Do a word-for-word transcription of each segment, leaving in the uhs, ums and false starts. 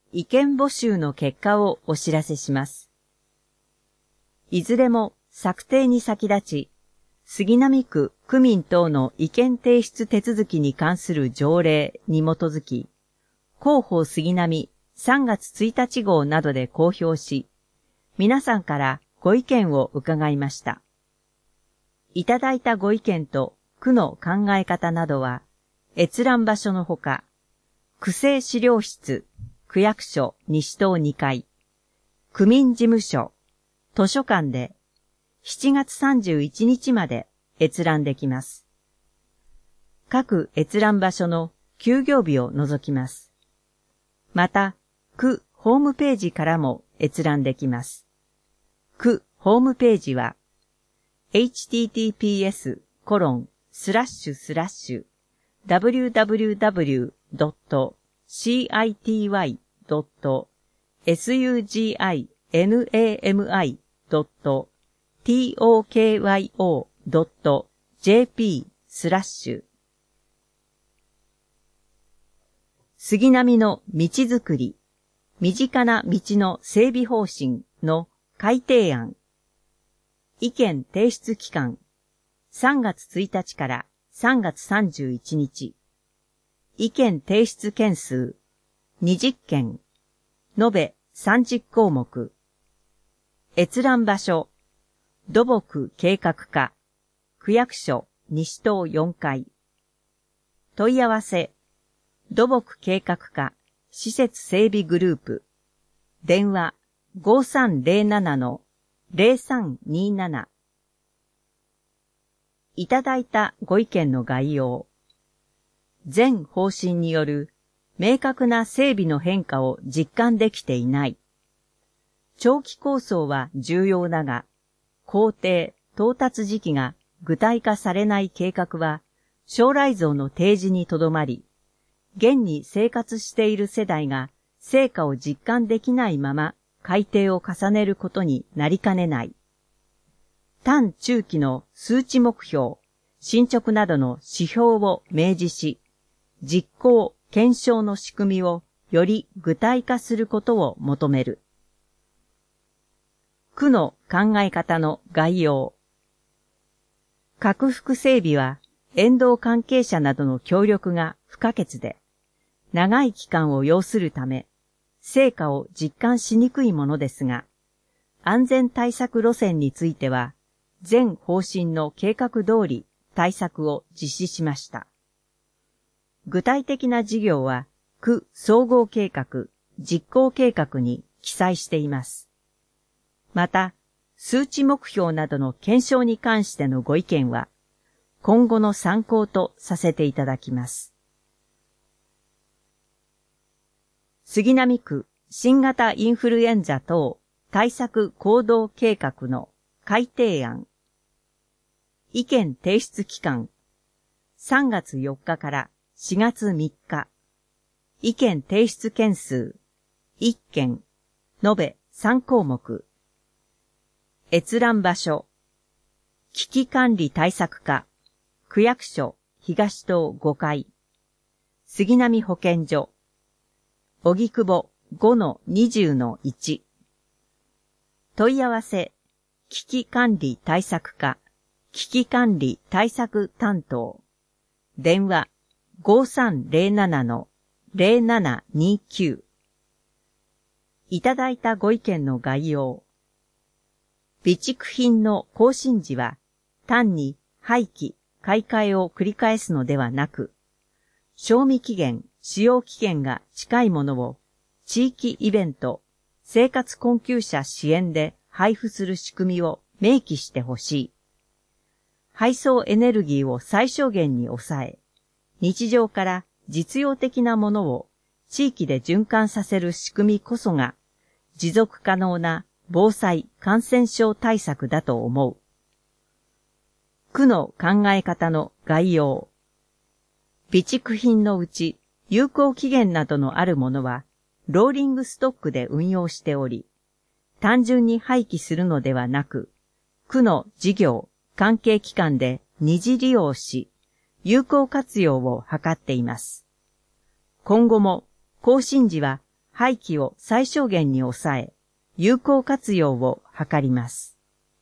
意見募集の結果をお知らせします。いずれも策定に先立ち、杉並区区民等の意見提出手続きに関する条例に基づき、広報杉並さんがつついたち号などで公表し、皆さんからご意見を伺いました。いただいたご意見と区の考え方などは、閲覧場所のほか、区政資料室、区役所西棟にかい、区民事務所、図書館でしちがつさんじゅういちにちまで閲覧できます。各閲覧場所の休業日を除きます。また、区ホームページからも閲覧できます。区ホームページは、エイチティーティーピーエスコロンスラッシュスラッシュダブリューダブリューダブリュードットシーアイティーワイドットエスユージーアイエヌエーエムアイドットトクヨドットジェーピースラッシュ杉並の道づくり、身近な道の整備方針の改定案。意見提出期間、さんがつついたちからさんがつさんじゅういちにち。意見提出件数、にじゅっけん、延べさんじゅっこうもく。閲覧場所、土木計画課、区役所西棟よんかい。問い合わせ、土木計画課、施設整備グループ。電話、ごさんぜろななのぜろさんにーなな。いただいたご意見の概要。全方針による明確な整備の変化を実感できていない。長期構想は重要だが、工程、到達時期が具体化されない計画は将来像の提示にとどまり、現に生活している世代が成果を実感できないまま改定を重ねることになりかねない。短中期の数値目標、進捗などの指標を明示し、実行、検証の仕組みをより具体化することを求める。区の考え方の概要。拡幅整備は沿道関係者などの協力が不可欠で、長い期間を要するため、成果を実感しにくいものですが、安全対策路線については、全方針の計画通り対策を実施しました。具体的な事業は、区総合計画、実行計画に記載しています。また、数値目標などの検証に関してのご意見は、今後の参考とさせていただきます。杉並区新型インフルエンザ等対策行動計画の改定案。意見提出期間、さんがつよっかからしがつみっか。意見提出件数、いっけん、延べさんこうもく。閲覧場所、危機管理対策課、区役所東棟ごかい。杉並保健所、荻窪 ごのにじゅうのいち。問い合わせ、危機管理対策課、危機管理対策担当。電話、ごさんぜろななのぜろななにきゅう。いただいたご意見の概要。備蓄品の更新時は、単に廃棄、買い替えを繰り返すのではなく、賞味期限、使用期限が近いものを地域イベント、生活困窮者支援で配布する仕組みを明記してほしい。配送エネルギーを最小限に抑え、日常から実用的なものを地域で循環させる仕組みこそが持続可能な防災感染症対策だと思う。区の考え方の概要。備蓄品のうち有効期限などのあるものはローリングストックで運用しており、単純に廃棄するのではなく、区の事業、関係機関で二次利用し、有効活用を図っています。今後も更新時は廃棄を最小限に抑え、有効活用を図ります。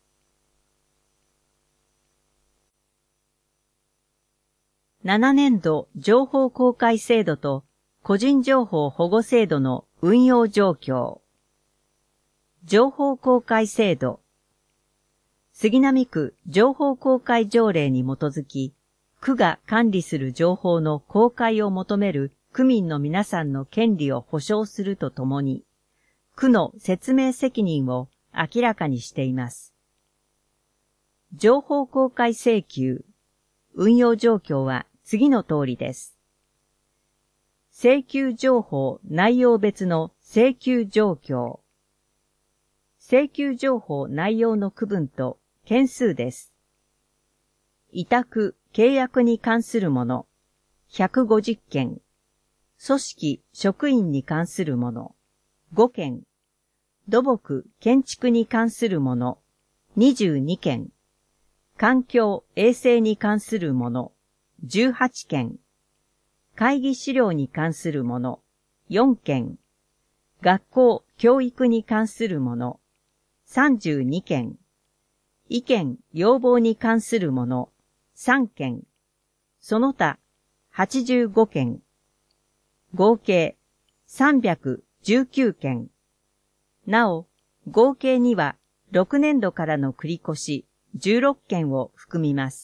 ななねんど情報公開制度と個人情報保護制度の運用状況。情報公開制度。杉並区情報公開条例に基づき、区が管理する情報の公開を求める区民の皆さんの権利を保障するとともに、区の説明責任を明らかにしています。情報公開請求。運用状況は次の通りです。請求情報内容別の請求状況。請求情報内容の区分と件数です。委託・契約に関するもの、ひゃくごじゅっけん。組織・職員に関するもの、ごけん。土木・建築に関するもの、にじゅうにけん。環境・衛生に関するもの、じゅうはちけん。会議資料に関するもの、よんけん。学校・教育に関するもの、さんじゅうにけん。意見・要望に関するもの、さんけん。その他、はちじゅうごけん。合計、さんびゃくじゅうきゅうけん。なお、合計には、ろくねんどからの繰越じゅうろっけんを含みます。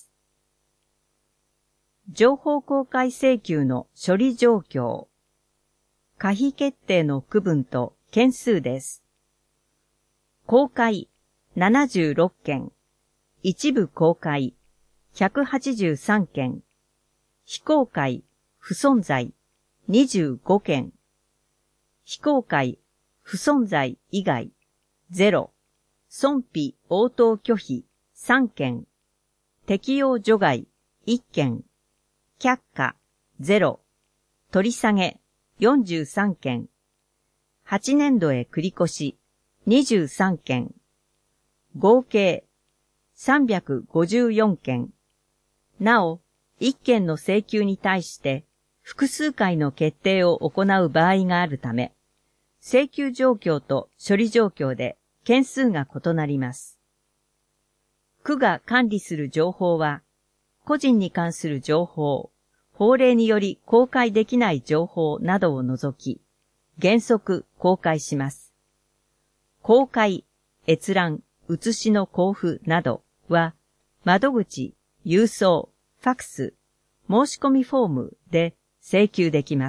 情報公開請求の処理状況。可否決定の区分と件数です。公開ななじゅうろっけん、一部公開ひゃくはちじゅうさんけん、非公開不存在にじゅうごけん、非公開不存在以外ゼロ、損否応答拒否さんけん、適用除外いっけん、却下ゼロ、取り下げよんじゅうさんけん、はちねんどへ繰越にじゅうさんけん、合計さんびゃくごじゅうよんけん。なお、いっけんの請求に対して複数回の決定を行う場合があるため、請求状況と処理状況で件数が異なります。区が管理する情報は、個人に関する情報、法令により公開できない情報などを除き、原則公開します。公開、閲覧、写しの交付などは、窓口、郵送、ファクス、申し込みフォームで請求できます。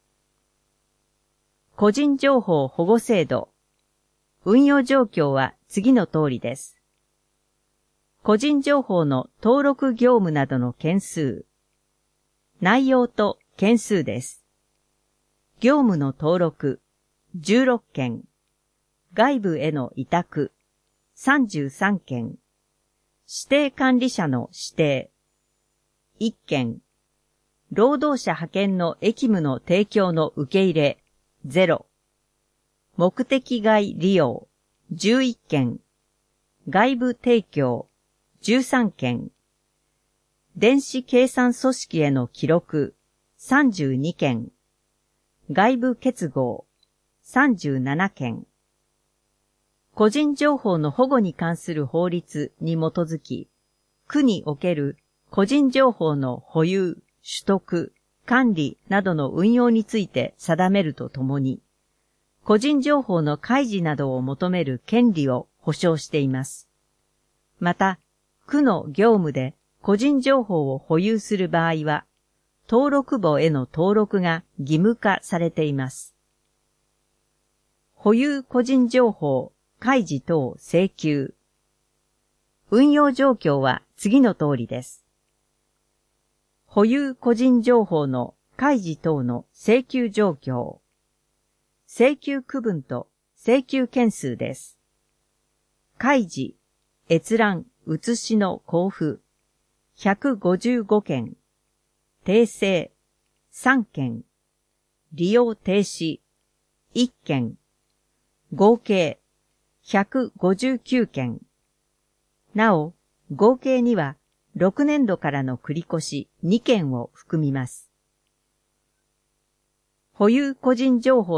個人情報保護制度。運用状況は次の通りです。個人情報の登録業務などの件数。内容と件数です。業務の登録、じゅうろっけん。外部への委託、さんじゅうさんけん。指定管理者の指定、いっけん。労働者派遣の役務の提供の受け入れ、ゼロ。目的外利用、じゅういっけん。外部提供、じゅうさんけん。電子計算組織への記録、さんじゅうにけん。外部結合、さんじゅうななけん。個人情報の保護に関する法律に基づき、区における個人情報の保有、取得、管理などの運用について定めるとともに、個人情報の開示などを求める権利を保障しています。また、区の業務で個人情報を保有する場合は、登録簿への登録が義務化されています。保有個人情報開示等請求。運用状況は次の通りです。保有個人情報の開示等の請求状況。請求区分と請求件数です。開示、閲覧、写しの交付、ひゃくごじゅうごけん。訂正、さんけん。利用停止、いっけん。合計、ひゃくごじゅうきゅうけん。なお、合計にはろくねんどからの繰越にけんを含みます。保有個人情報の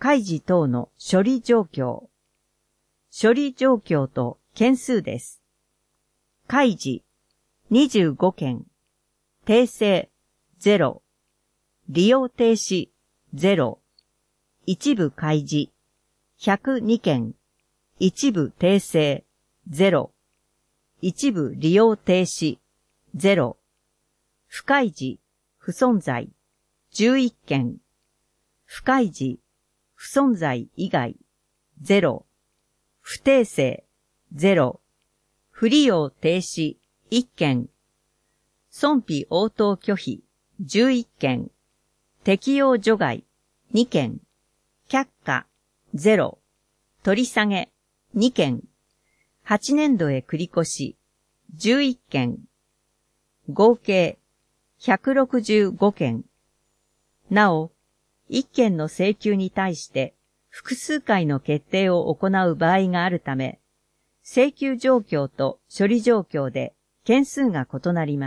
開示等の処理状況。処理状況と件数です。開示にじゅうごけん、訂正ゼロ、利用停止ゼロ、一部開示ひゃくにけん、一部訂正ゼロ、一部利用停止ゼロ、不開示、不存在じゅういっけん、不開示、不存在以外ゼロ、不訂正ゼロ、不利用停止いっけん、損否応答拒否じゅういっけん、適用除外にけん、却下ゼロ、取り下げにけん、はちねんどへ繰り越しじゅういっけん、合計ひゃくろくじゅうごけん。なお、いっけんの請求に対して複数回の決定を行う場合があるため、請求状況と処理状況で件数が異なります。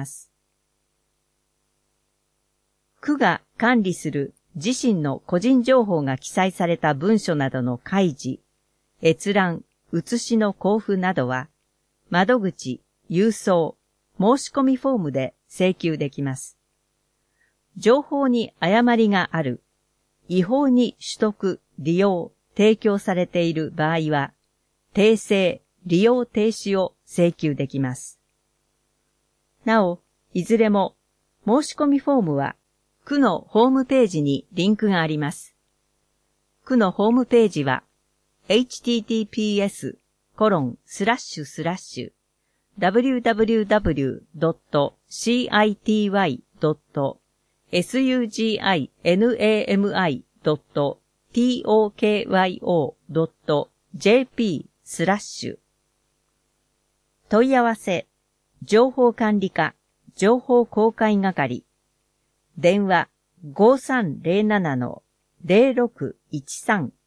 区が管理する自身の個人情報が記載された文書などの開示、閲覧、写しの交付などは、窓口、郵送、申し込みフォームで請求できます。情報に誤りがある、違法に取得、利用、提供されている場合は、訂正、利用停止を請求できます。なお、いずれも、申し込みフォームは、区のホームページにリンクがあります。区のホームページは、エイチティーティーピーエスコロンスラッシュスラッシュダブリューダブリューダブリュードットシーアイティーワイドットエスユージーアイエヌエーエムアイドットトーカヨドットジェーピースラッシュ問い合わせ、情報管理課、情報公開係、電話 ごさんゼロななのゼロろくいちさん